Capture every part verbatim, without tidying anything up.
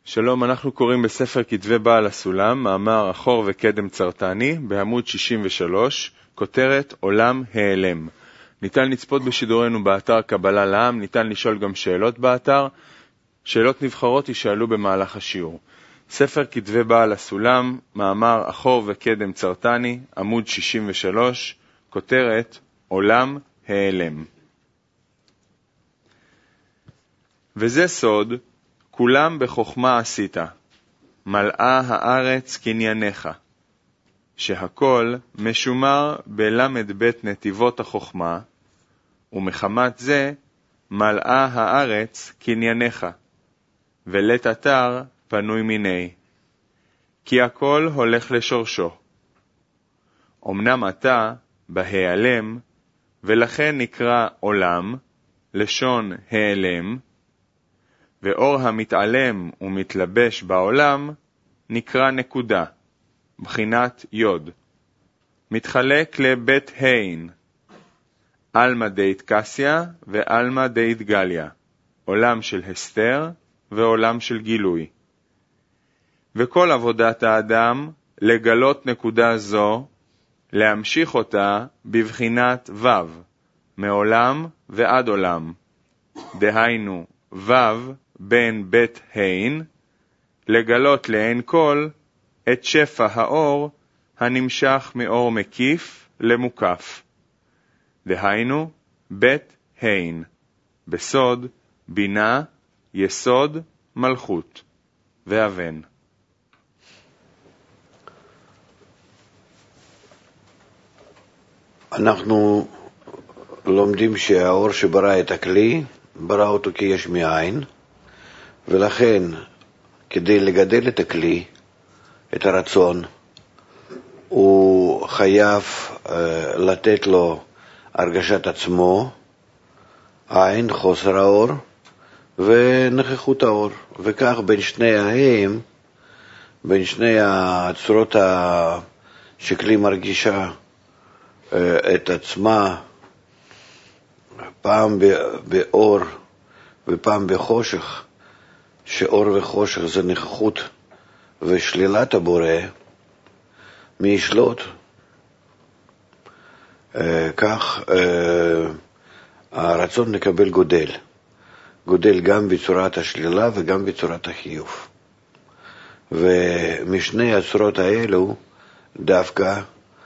שלום, אנחנו קוראים בספר כתבי בעל הסולם, מאמר אחור וקדם צרטני, בעמוד שישים ושלוש, כותרת עולם העלם. ניתן לצפות בשידורנו באתר קבלה לעם, ניתן לשאול גם שאלות באתר. שאלות נבחרות יישאלו במהלך השיעור. ספר כתבי בעל הסולם, מאמר אחור וקדם צרטני, עמוד שישים ושלוש, כותרת עולם העלם. וזה סוד, כולם בחוכמה עשית, מלאה הארץ קנייניך, שהכל משומר בלמד בית נתיבות החוכמה, ומחמת זה מלאה הארץ קנייניך, ולית אתר פנוי מיני, כי הכל הולך לשורשו. אמנם אתה בהיעלם, ולכן נקרא עולם, לשון העלם, ואור המתעלם ומתלבש בעולם נקרא נקודה, בחינת יוד. מתחלק לבית הין, אלמה דית קסיה ואלמה דית גליה, עולם של הסתר ועולם של גילוי. וכל עבודת האדם לגלות נקודה זו, להמשיך אותה בבחינת וו, מעולם ועד עולם. דהיינו וו בין בית הין, לגלות לעין כל את שפע האור הנמשך מאור מקיף למוקף. דהיינו בית הין, בסוד, בינה, יסוד, מלכות, ואבן. אנחנו לומדים שהאור שברא את הכלי, ברא אותו כיש מאין, ולכן כדי לגדל את הכלי, את הרצון, הוא חייב uh, לתת לו הרגשת עצמו, עין, חוסר האור, ונכחות האור. וכך בין שני ההם, בין שני הצורות שכלי מרגישה uh, את עצמה, פעם באור ופעם בחושך, שאור וחושך זה נכחות ושלילת הבורא, מי ישלוט? כך הרצון לקבל גודל, גודל גם בצורת השלילה וגם בצורת החיוב. ומשני הצורות האלו דווקא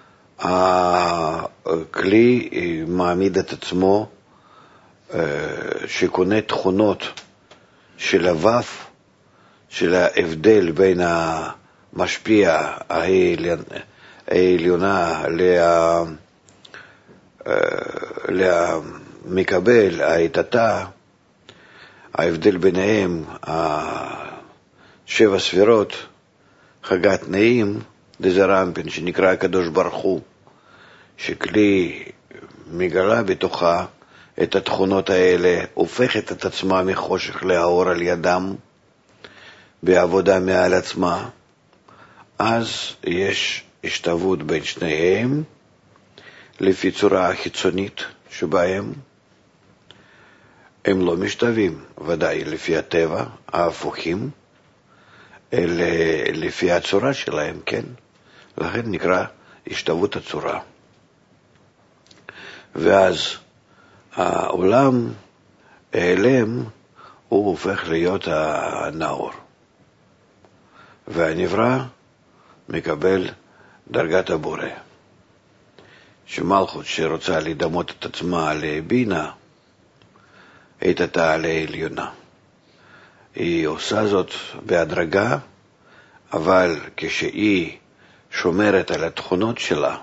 הכלי מעמיד את עצמו, שקונה תכונות של הווף, של ההבדל בין המשפיע העליונה למקבל האיתתה, ההבדל ביניהם, שבע ספירות, חגת נעים, דזרמפין, שנקרא הקדוש ברוך הוא, שכלי מגלה בתוכה את התכונות האלה, הופכת את עצמה מחושך לאור על ידם, בעבודה מעל עצמה, אז יש השתוות בין שניהם, לפי צורה החיצונית שבהם, הם לא משתווים, ודאי לפי הטבע, ההפוכים, אלא לפי הצורה שלהם, כן? לכן נקרא השתוות הצורה. ואז העולם העלם הוא הופך להיות הנאור, והנברא מקבל דרגת הבורא, שמלכות שרוצה לדמות את עצמה לבינה, איתתה לעליונה. היא עושה זאת בהדרגה, אבל כשהיא שומרת על התכונות שלה,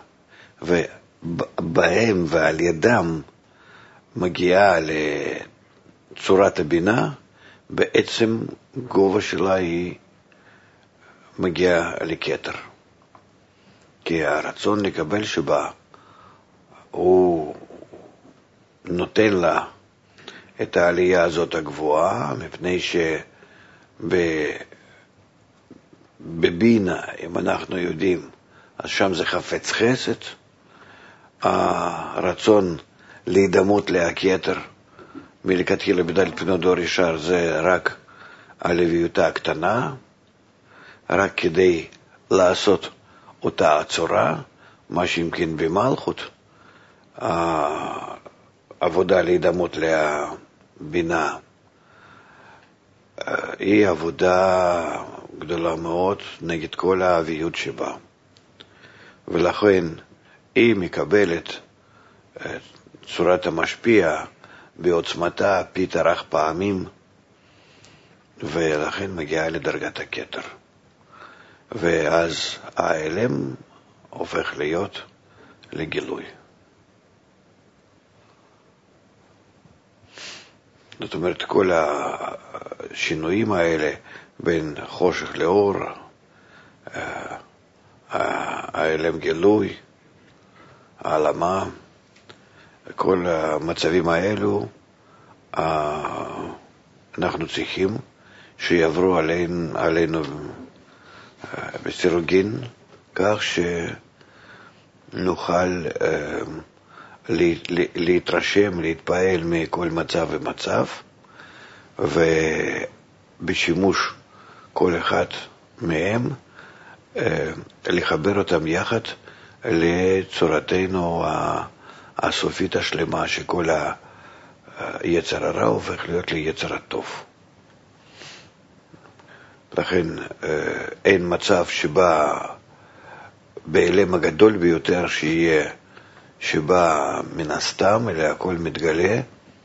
ובהם ועל ידם מגיעה לצורת הבינה, בעצם גובה שלה היא מגיעה לכתר. כי הרצון לקבל שבה, הוא נותן לה את העלייה הזאת הגבוהה, מפני שבבינה, אם אנחנו יודעים, אז שם זה חפץ חסד, הרצון להידמות להכתר, מלכתחילה בדלת פני דור ישר, זה רק הלוויותה הקטנה, רק כדי לעשות אותה הצורה, מה שאם במלכות, העבודה להידמות לבינה, היא עבודה גדולה מאוד נגד כל האביות שבה. ולכן היא מקבלת צורת המשפיע בעוצמתה פי תרח פעמים, ולכן מגיעה לדרגת הכתר. ואז האלם הופך להיות לגילוי. זאת אומרת, כל השינויים האלה בין חושך לאור, האלם גילוי, העלמה, כל המצבים האלו אנחנו צריכים שיעברו עלינו, עלינו בסירוגין, כך שנוכל להתרשם, להתפעל מכל מצב ומצב, ובשימוש כל אחד מהם לחבר אותם יחד לצורתנו הסופית השלמה, שכל היצר הרע הופך להיות ליצר הטוב. לכן אין מצב שבא באלם הגדול ביותר שיהיה, שבא מן הסתם, אלא הכל מתגלה,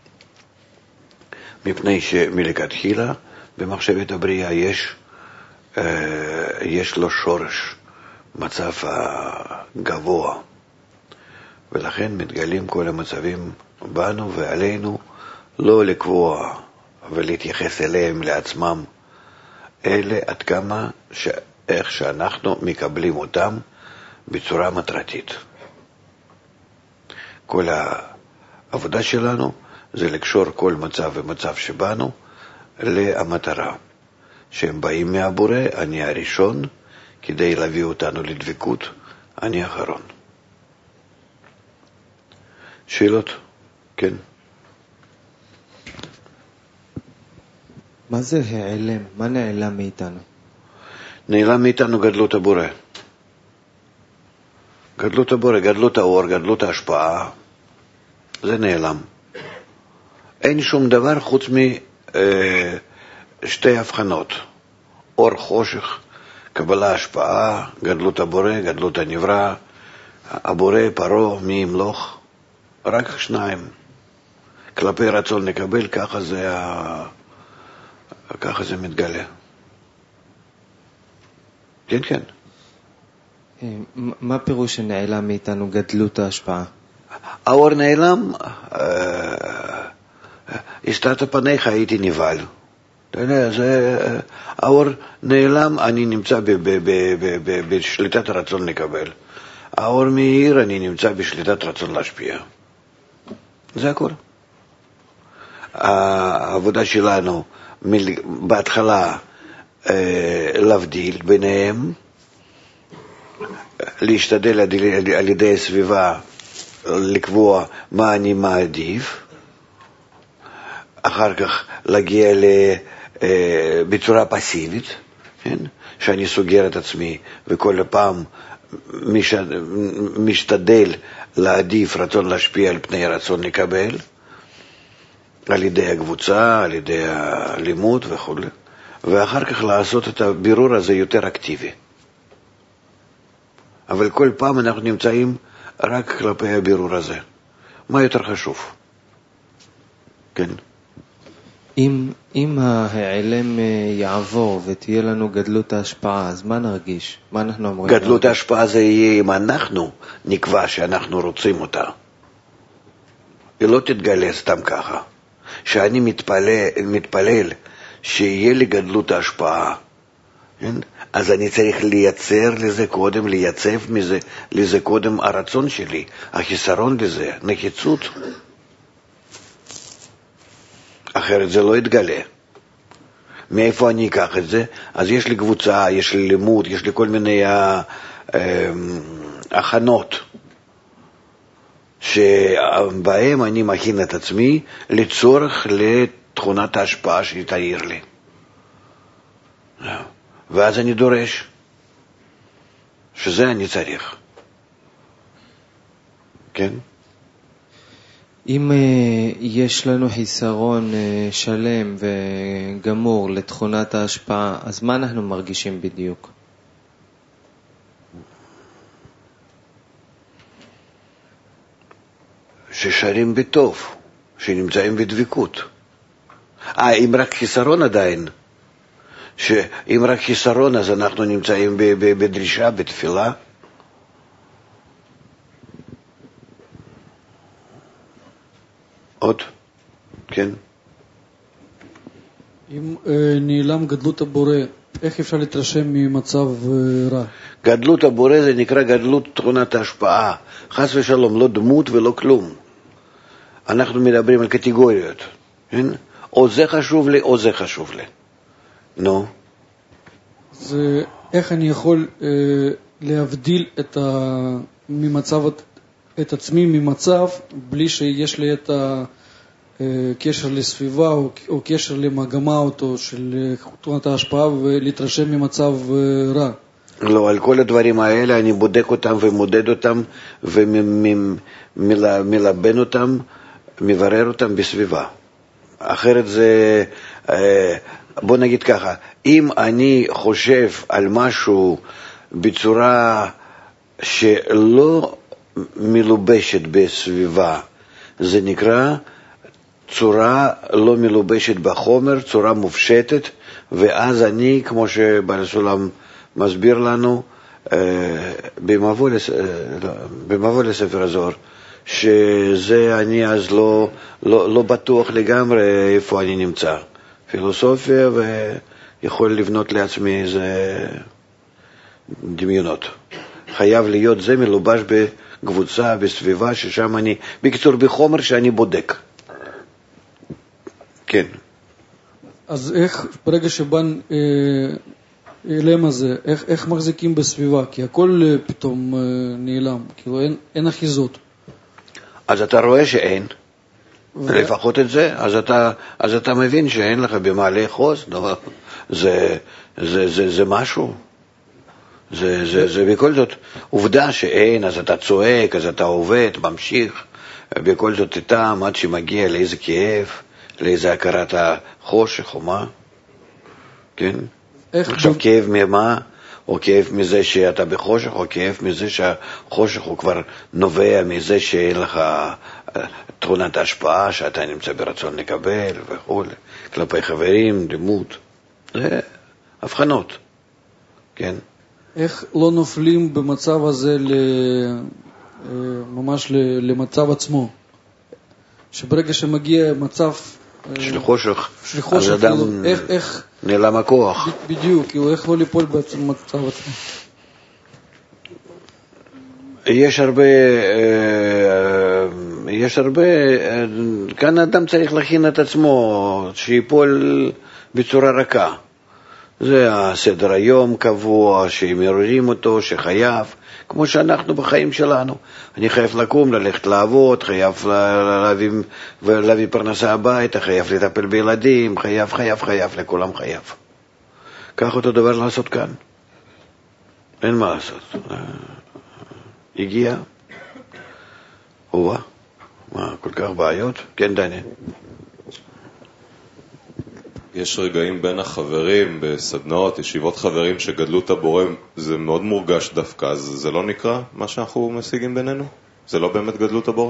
מפני שמלכתחילה במחשבת הבריאה יש, יש לו שורש, מצב הגבוה, ולכן מתגלים כל המצבים בנו ועלינו, לא לקבוע ולהתייחס אליהם לעצמם, אלה עד כמה ש... איך שאנחנו מקבלים אותם בצורה מטרתית. כל העבודה שלנו זה לקשור כל מצב ומצב שבנו למטרה, שהם באים מהבורא, אני הראשון, כדי להביא אותנו לדבקות, אני האחרון. שאלות? כן. מה זה העלם? מה נעלם מאיתנו? נעלם מאיתנו גדלות הבורא. גדלות הבורא, גדלות האור, גדלות ההשפעה, זה נעלם. אין שום דבר חוץ משתי הבחנות. אור חושך, קבלה השפעה, גדלות הבורא, גדלות הנברא, הבורא פרו, מי ימלוך, רק שניים. כלפי רצון נקבל, ככה זה, ככה זה מתגלה. כן, כן. מה פירוש שנעלם מאיתנו גדלות ההשפעה? האור נעלם, הסתרת פניך, הייתי נבהל. אתה יודע, זה, האור נעלם, אני נמצא בשליטת הרצון לקבל. האור מאיר, אני נמצא בשליטת רצון להשפיע. זה הכל. העבודה שלנו בהתחלה להבדיל ביניהם, להשתדל על ידי הסביבה לקבוע מה אני מעדיף, אחר כך להגיע בצורה פסיבית, כן? שאני סוגר את עצמי וכל פעם משתדל להעדיף רצון להשפיע על פני רצון לקבל, על ידי הקבוצה, על ידי הלימוד וכו', ואחר כך לעשות את הבירור הזה יותר אקטיבי. אבל כל פעם אנחנו נמצאים רק כלפי הבירור הזה. מה יותר חשוב? כן. אם, אם ההיעלם יעבור ותהיה לנו גדלות ההשפעה, אז מה נרגיש? מה אנחנו אמורים? גדלות ההשפעה זה יהיה אם אנחנו נקבע שאנחנו רוצים אותה. היא לא תתגלה סתם ככה. שאני מתפלל, מתפלל שיהיה לי גדלות ההשפעה, כן? אז אני צריך לייצר לזה קודם, לייצב מזה, לזה קודם הרצון שלי, החיסרון לזה, נחיצות. אחרת זה לא יתגלה. מאיפה אני אקח את זה? אז יש לי קבוצה, יש לי לימוד, יש לי כל מיני הכנות שבהם אני מכין את עצמי לצורך לתכונת ההשפעה שתאיר לי. ואז אני דורש שזה אני צריך. כן? אם uh, יש לנו חיסרון uh, שלם וגמור לתכונת ההשפעה, אז מה אנחנו מרגישים בדיוק? ששרים בטוב, שנמצאים בדבקות. אה, אם רק חיסרון עדיין, שאם רק חיסרון אז אנחנו נמצאים בדרישה, בתפילה. עוד? כן. אם אה, נעלם גדלות הבורא, איך אפשר להתרשם ממצב אה, רע? גדלות הבורא זה נקרא גדלות תכונת ההשפעה. חס ושלום, לא דמות ולא כלום. אנחנו מדברים על קטגוריות. כן? או זה חשוב לי, או זה חשוב לי. נו. אז איך אני יכול אה, להבדיל את, ה... ממצב, את עצמי ממצב בלי שיש לי את הקשר לסביבה או, או קשר למגמה אותו של תכונת ההשפעה ולהתרשם ממצב אה, רע? לא, על כל הדברים האלה אני בודק אותם ומודד אותם ומלבן אותם, מברר אותם בסביבה. אחרת זה, בוא נגיד ככה, אם אני חושב על משהו בצורה שלא מלובשת בסביבה, זה נקרא צורה לא מלובשת בחומר, צורה מופשטת, ואז אני, כמו שבעל סולם מסביר לנו, במבוא לספר הזוהר, שזה אני אז לא, לא, לא בטוח לגמרי איפה אני נמצא. פילוסופיה ויכול לבנות לעצמי איזה דמיונות. חייב להיות זה מלובש בקבוצה, בסביבה, ששם אני, בקיצור, בחומר שאני בודק. כן. אז איך, ברגע שבן אה, אילם הזה, איך, איך מחזיקים בסביבה? כי הכל אה, פתאום אה, נעלם, כאילו אין, אין אחיזות. אז אתה רואה שאין, ו... לפחות את זה, אז אתה, אז אתה מבין שאין לך במה לאחוז, לא, זה, זה, זה, זה משהו. זה, זה, זה בכל זאת עובדה שאין, אז אתה צועק, אז אתה עובד, ממשיך, בכל זאת איתם עד שמגיע לאיזה כאב, לאיזה הכרת החושך או מה, כן? עכשיו ב... כאב ממה? או כאב מזה שאתה בחושך, או כאב מזה שהחושך הוא כבר נובע מזה שאין לך תכונת ההשפעה, שאתה נמצא ברצון לקבל וכו', כלפי חברים, דמות, זה הבחנות, כן? איך לא נופלים במצב הזה ל... ממש למצב עצמו? שברגע שמגיע מצב של חושך, של חושך, אז אדם כאילו, איך, איך... נעלם הכוח. בדיוק, כאילו, איך לא ליפול במצב עצמו? יש הרבה, יש הרבה, כאן אדם צריך להכין את עצמו, שיפול בצורה רכה. זה הסדר היום קבוע, שמררים אותו, שחייב, כמו שאנחנו בחיים שלנו. אני חייב לקום, ללכת לעבוד, חייב להביא, להביא פרנסה הביתה, חייב לטפל בילדים, חייב, חייב, חייב, לכולם חייב. כך אותו דבר לעשות כאן. אין מה לעשות. הגיע. וואה, מה, כל כך בעיות? כן, דני. יש רגעים בין החברים, בסדנאות, ישיבות חברים שגדלו את הבורא, זה מאוד מורגש דווקא, אז זה לא נקרא מה שאנחנו משיגים בינינו? זה לא באמת גדלות הבורא?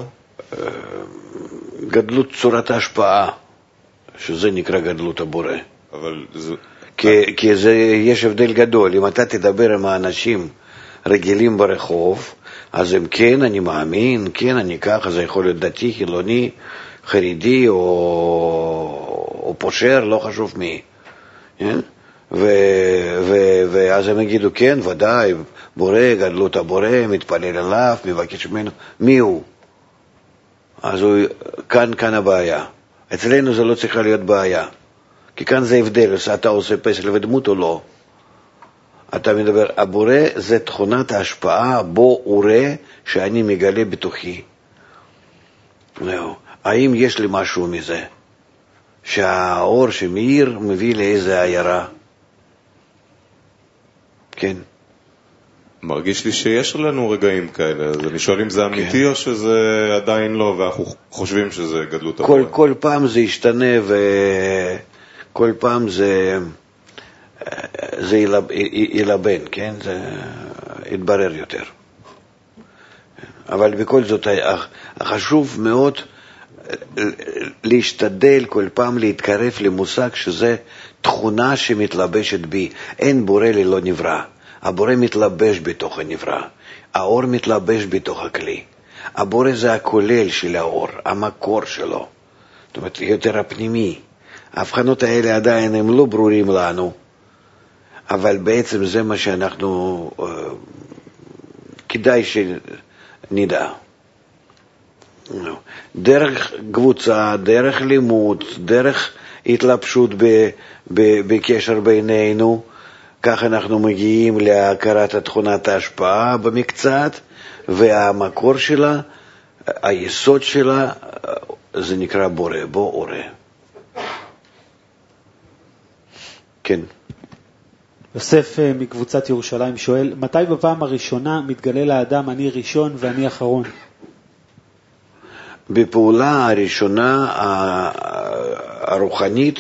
גדלות צורת ההשפעה, שזה נקרא גדלות הבורא. אבל זה... כי, כי זה, יש הבדל גדול. אם אתה תדבר עם האנשים רגילים ברחוב, אז הם כן, אני מאמין, כן, אני ככה, זה יכול להיות דתי, חילוני, חרדי או, או פושר, לא חשוב מי. כן? ו, ו, ואז הם יגידו, כן, ודאי, בורא, גדלות הבורא, מתפלל עליו, מבקש ממנו. מי הוא? אז הוא, כאן, כאן הבעיה. אצלנו זה לא צריכה להיות בעיה. כי כאן זה הבדל, אתה עושה פסל ודמות או לא. אתה מדבר, הבורא זה תכונת ההשפעה בו אורה שאני מגלה בתוכי. לא. האם יש לי משהו מזה? שהאור שמאיר מביא לאיזה עיירה? כן. מרגיש לי שיש לנו רגעים כאלה, אז אני שואל אם זה אמיתי או שזה עדיין לא, ואנחנו חושבים שזה גדלות הבורא. כל, כל פעם זה ישתנה וכל פעם זה, זה ילב, ילבן, כן? זה יתברר יותר. אבל בכל זאת, חשוב מאוד להשתדל כל פעם להתקרב למושג שזה תכונה שמתלבשת בי. אין בורא ללא נברא. הבורא מתלבש בתוך הנברא. האור מתלבש בתוך הכלי. הבורא זה הכולל של האור, המקור שלו. זאת אומרת, יותר הפנימי. ההבחנות האלה עדיין הם לא ברורים לנו, אבל בעצם זה מה שאנחנו uh, כדאי שנדע. דרך קבוצה, דרך לימוד, דרך התלבשות ב, ב, בקשר בינינו, כך אנחנו מגיעים להכרת תכונת ההשפעה במקצת, והמקור שלה, היסוד שלה, זה נקרא בורא, בו אורה. כן. יוסף מקבוצת ירושלים שואל, מתי בפעם הראשונה מתגלה לאדם אני ראשון ואני אחרון? בפעולה הראשונה הרוחנית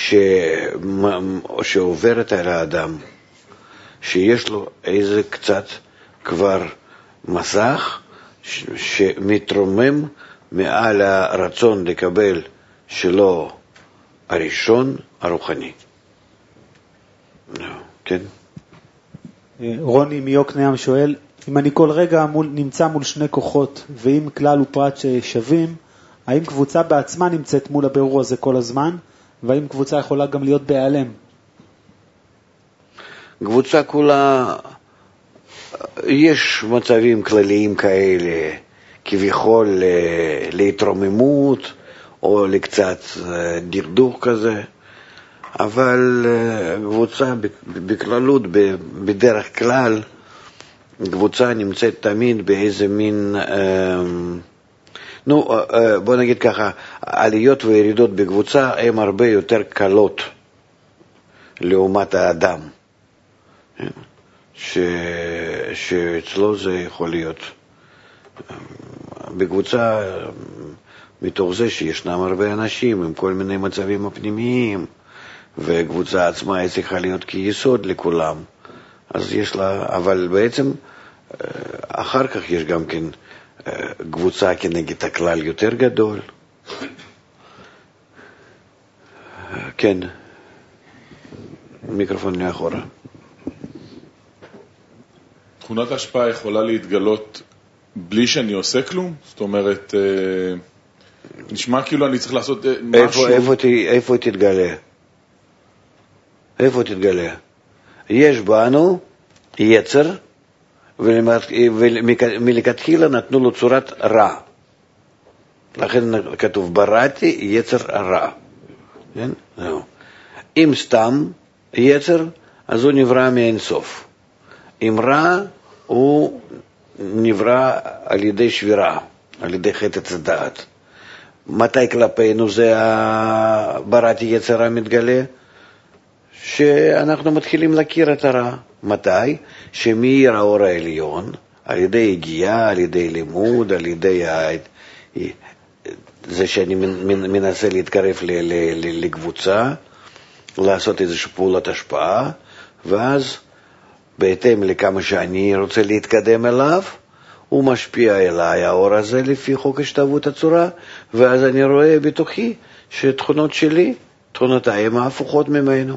שעוברת על האדם, שיש לו איזה קצת כבר מסך שמתרומם מעל הרצון לקבל שלו הראשון הרוחני. כן. רוני מיוקנעם שואל, אם אני כל רגע מול, נמצא מול שני כוחות, ואם כלל ופרט ששווים, האם קבוצה בעצמה נמצאת מול הבירור הזה כל הזמן, והאם קבוצה יכולה גם להיות בהיעלם? קבוצה כולה, יש מצבים כלליים כאלה, כביכול להתרוממות, או לקצת דרדוך כזה, אבל קבוצה בכללות, בדרך כלל, קבוצה נמצאת תמיד באיזה מין, נו, בוא נגיד ככה, עליות וירידות בקבוצה הן הרבה יותר קלות לעומת האדם, ש... שאצלו זה יכול להיות. בקבוצה, מתוך זה שישנם הרבה אנשים עם כל מיני מצבים הפנימיים, וקבוצה עצמה היא צריכה להיות כיסוד לכולם, אז יש לה, אבל בעצם אחר כך יש גם כן קבוצה כנגד הכלל יותר גדול. כן, מיקרופון מאחורה. תכונת ההשפעה יכולה להתגלות בלי שאני עושה כלום? זאת אומרת, נשמע כאילו אני צריך לעשות משהו. איפה, איפה, איפה תתגלה? איפה תתגלה? יש בנו יצר, ומלכתחילה נתנו לו צורת רע. לכן כתוב בראתי יצר רע. כן? אם סתם יצר, אז הוא נברא מאין סוף. אם רע, הוא נברא על ידי שבירה, על ידי חטא הדעת. מתי כלפינו זה בראתי יצר רע מתגלה? שאנחנו מתחילים להכיר את הרע. מתי? שמאיר האור העליון, על ידי הגיעה, על ידי לימוד, על ידי ה... זה שאני מנסה להתקרב לקבוצה, לעשות איזושהי פעולת השפעה, ואז בהתאם לכמה שאני רוצה להתקדם אליו, הוא משפיע אליי האור הזה לפי חוק השתוות הצורה, ואז אני רואה בתוכי שתכונות שלי, תכונותיי הן ההפוכות ממנו.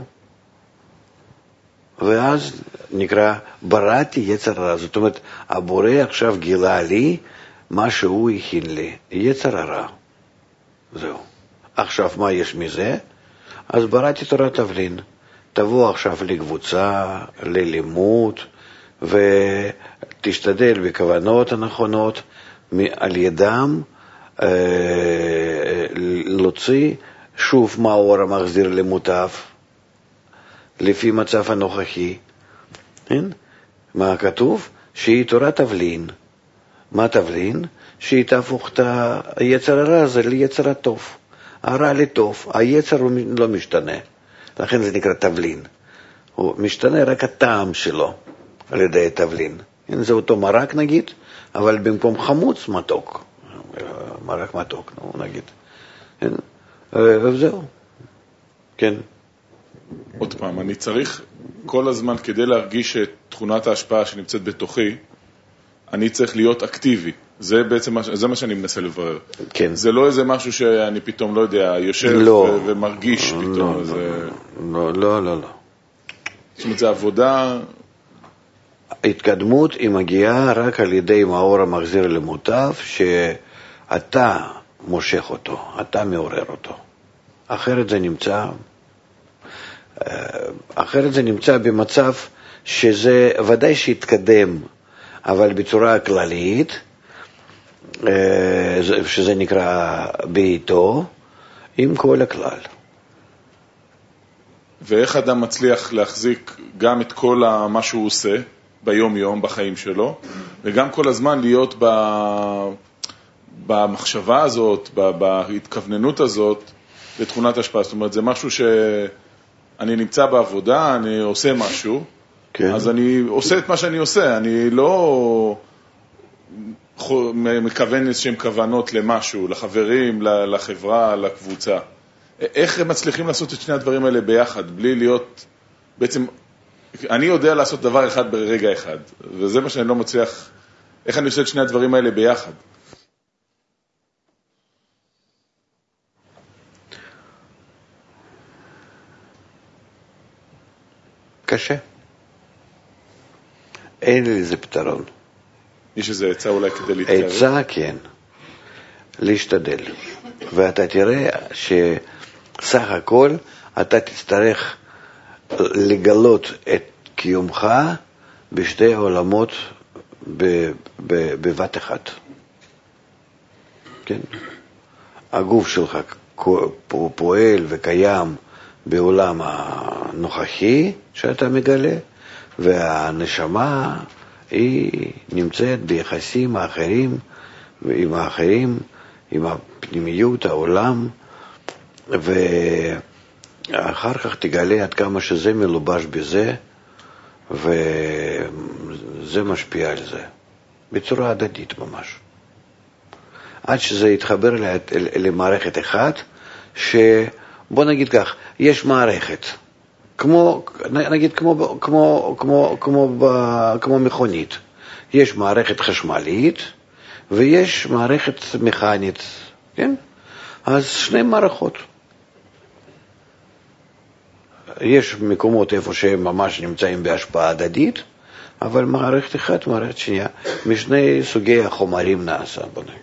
ואז נקרא בראתי יצר רע. זאת אומרת, הבורא עכשיו גילה לי מה שהוא הכין לי, יצר הרע. זהו. עכשיו מה יש מזה? אז בראתי תורת תבלין. תבוא עכשיו לקבוצה, ללימוד, ותשתדל בכוונות הנכונות על ידם אה, להוציא שוב מה האור המחזיר למוטב, לפי מצב הנוכחי. כן? מה כתוב? שהיא תורת תבלין. מה תבלין? שהיא תהפוך את היצר הרע הזה ליצר הטוב. הרע לטוב. היצר לא משתנה. לכן זה נקרא תבלין. הוא משתנה רק הטעם שלו על ידי התבלין. זה אותו מרק נגיד, אבל במקום חמוץ מתוק, מרק מתוק נגיד. וזהו. כן. עוד פעם, אני צריך כל הזמן כדי להרגיש את תכונת ההשפעה שנמצאת בתוכי, אני צריך להיות אקטיבי. זה בעצם, זה מה שאני מנסה לברר. כן. זה לא איזה משהו שאני פתאום, לא יודע, יושב לא. ו- ומרגיש פתאום. לא, זה... לא, לא, לא, לא. זאת אומרת, זה עבודה... התקדמות היא מגיעה רק על ידי מאור המחזיר למוטב, שאתה מושך אותו, אתה מעורר אותו. אחרת זה נמצא, אחרת זה נמצא במצב שזה ודאי שיתקדם, אבל בצורה כללית, שזה נקרא בעיתו, עם כל הכלל. ואיך אדם מצליח להחזיק גם את כל מה שהוא עושה ביום יום בחיים שלו, וגם כל הזמן להיות ב... במחשבה הזאת, בהתכווננות הזאת, לתכונת השפעה. זאת אומרת, זה משהו שאני נמצא בעבודה, אני עושה משהו, כן. אז אני עושה את מה שאני עושה, אני לא מכוון איזשהם כוונות למשהו, לחברים, לחברה, לקבוצה. איך הם מצליחים לעשות את שני הדברים האלה ביחד, בלי להיות, בעצם, אני יודע לעשות דבר אחד ברגע אחד, וזה מה שאני לא מצליח, איך אני עושה את שני הדברים האלה ביחד? קשה. אין לי איזה פתרון. יש איזה עצה אולי כדי להתקרב? עצה, כן. להשתדל. ואתה תראה שסך הכל אתה תצטרך לגלות את קיומך בשתי העולמות בבת אחת. כן? הגוף שלך פועל וקיים בעולם הנוכחי שאתה מגלה, והנשמה היא נמצאת ביחסים האחרים, עם האחרים, עם הפנימיות, העולם, ואחר כך תגלה עד כמה שזה מלובש בזה, וזה משפיע על זה, בצורה הדדית ממש. עד שזה יתחבר למערכת אחת, שבוא נגיד כך, יש מערכת, כמו, נגיד כמו, כמו, כמו, כמו, כמו מכונית. יש מערכת חשמלית, ויש מערכת מכנית, כן? אז שני מערכות. יש מקומות איפה שהם ממש נמצאים בהשפעה הדדית, אבל מערכת אחת, מערכת שנייה, משני סוגי החומרים נעשה, בוא נגיד.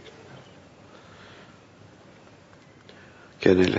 כן, אלה.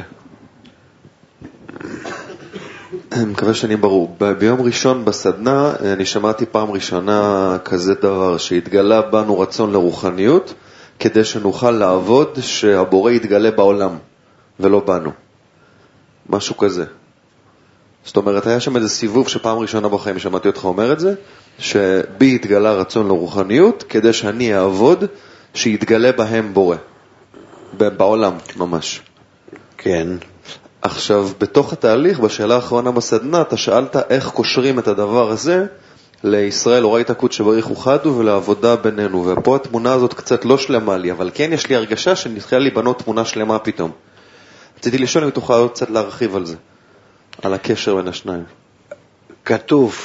אני מקווה שאני ברור. ביום ראשון בסדנה אני שמעתי פעם ראשונה כזה דבר, שהתגלה בנו רצון לרוחניות, כדי שנוכל לעבוד שהבורא יתגלה בעולם, ולא בנו. משהו כזה. זאת אומרת, היה שם איזה סיבוב שפעם ראשונה בחיים שמעתי אותך אומר את זה, שבי התגלה רצון לרוחניות, כדי שאני אעבוד שיתגלה בהם בורא. בעולם ממש. כן. עכשיו, בתוך התהליך, בשאלה האחרונה בסדנה, אתה שאלת איך קושרים את הדבר הזה לישראל, אורי תקות שבריך וחדו, ולעבודה בינינו. ופה התמונה הזאת קצת לא שלמה לי, אבל כן יש לי הרגשה שנתחילה להיבנות תמונה שלמה פתאום. רציתי לשאול אם תוכל עוד קצת להרחיב על זה, על הקשר בין השניים. כתוב,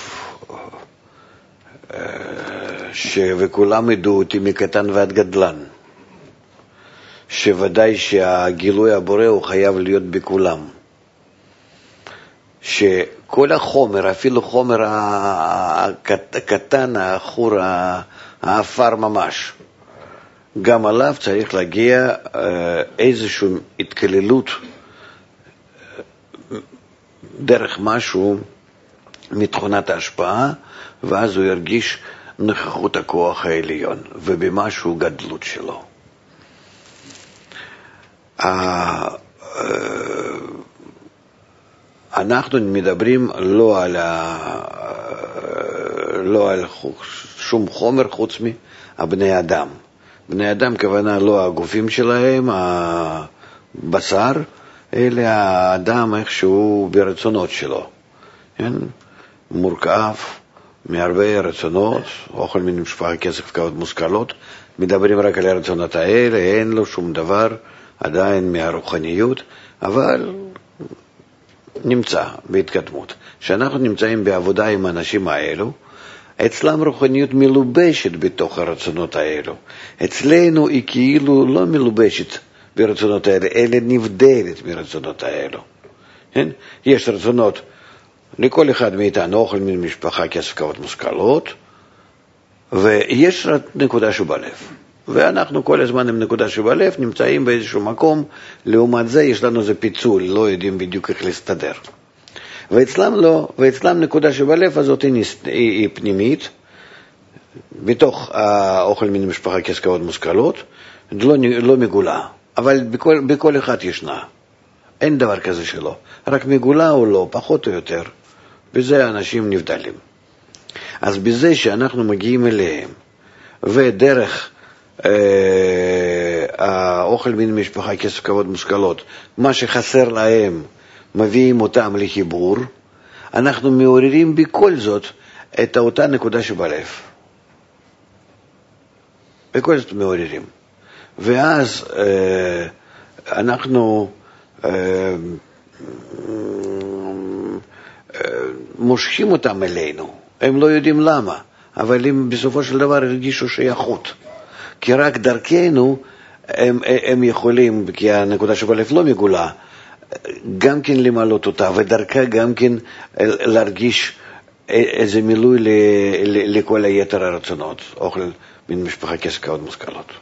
וכולם ידעו אותי מקטן ועד גדלן, שוודאי שהגילוי הבורא הוא חייב להיות בכולם. שכל החומר, אפילו חומר הקטן, האחור, האפר ממש, גם עליו צריך להגיע איזושהי התקללות דרך משהו מתכונת ההשפעה, ואז הוא ירגיש נוכחות הכוח העליון, ובמשהו גדלות שלו. אנחנו מדברים לא על, ה... לא על שום חומר חוץ מבני אדם. בני אדם כוונה לא הגופים שלהם, הבשר, אלא האדם איכשהו ברצונות שלו. כן? מורכב מהרבה רצונות, אוכל מן משפחה, כסף, כבוד, מושכלות, מדברים רק על הרצונות האלה, אין לו שום דבר עדיין מהרוחניות, אבל נמצא בהתקדמות. כשאנחנו נמצאים בעבודה עם האנשים האלו, אצלם רוחניות מלובשת בתוך הרצונות האלו. אצלנו היא כאילו לא מלובשת ברצונות האלה, אלא נבדלת ברצונות האלו. כן? יש רצונות לכל אחד מאיתנו, אוכל מן משפחה, כסף, כבוד, מושכלות, ויש נקודה שבלב. ואנחנו כל הזמן עם נקודה שבלב נמצאים באיזשהו מקום, לעומת זה יש לנו איזה פיצול, לא יודעים בדיוק איך להסתדר. ואצלם לא, ואצלם נקודה שבלב הזאת היא, היא, היא פנימית, בתוך האוכל מן משפחה, כסף, כבוד, מושכלות, לא, לא מגולה, אבל בכל, בכל אחד ישנה. אין דבר כזה שלא, רק מגולה או לא, פחות או יותר, בזה האנשים נבדלים. אז בזה שאנחנו מגיעים אליהם, ודרך אה, האוכל מן משפחה, כסף, כבוד, מושכלות, מה שחסר להם, מביאים אותם לחיבור, אנחנו מעוררים בכל זאת את אותה נקודה שבלב. בכל זאת מעוררים. ואז אה, אנחנו אה, אה, מושכים אותם אלינו. הם לא יודעים למה, אבל הם בסופו של דבר הרגישו שייכות. כי רק דרכנו הם, הם יכולים, כי הנקודה שבלב לא מגולה, גם כן למלות אותה, ודרכה גם כן להרגיש איזה מילוי ל, ל, לכל היתר הרצונות, אוכל מן משפחה, כסף, כבוד, מושכלות.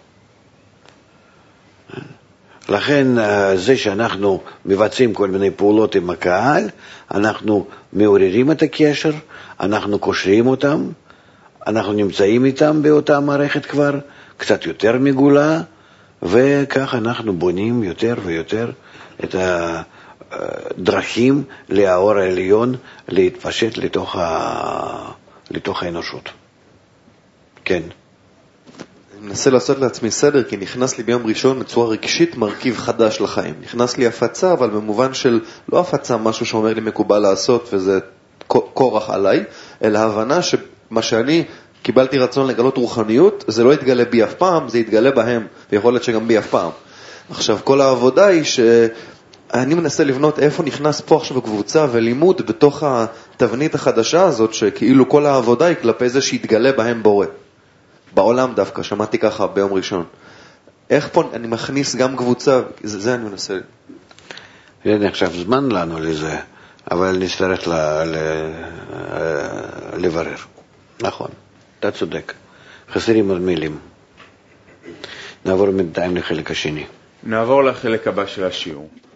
לכן זה שאנחנו מבצעים כל מיני פעולות עם הקהל, אנחנו מעוררים את הקשר, אנחנו קושרים אותם, אנחנו נמצאים איתם באותה מערכת כבר, קצת יותר מגולה, וכך אנחנו בונים יותר ויותר את הדרכים לאור העליון להתפשט לתוך, ה... לתוך האנושות. כן. אני מנסה לעשות לעצמי סדר, כי נכנס לי ביום ראשון בצורה רגשית מרכיב חדש לחיים. נכנס לי הפצה, אבל במובן של לא הפצה משהו שאומר לי מקובל לעשות, וזה כורח עליי, אלא הבנה שמה שאני קיבלתי רצון לגלות רוחניות, זה לא יתגלה בי אף פעם, זה יתגלה בהם, ויכול להיות שגם בי אף פעם. עכשיו, כל העבודה היא שאני מנסה לבנות איפה נכנס פה עכשיו קבוצה ולימוד בתוך התבנית החדשה הזאת, שכאילו כל העבודה היא כלפי זה שיתגלה בהם בורא. בעולם דווקא, שמעתי ככה ביום ראשון. איך פה אני מכניס גם קבוצה, זה, זה אני מנסה. אין עכשיו זמן לנו לזה, אבל נצטרך ל, ל, לברר. נכון, אתה צודק. חסרים עוד מילים. נעבור בינתיים לחלק השני. נעבור לחלק הבא של השיעור.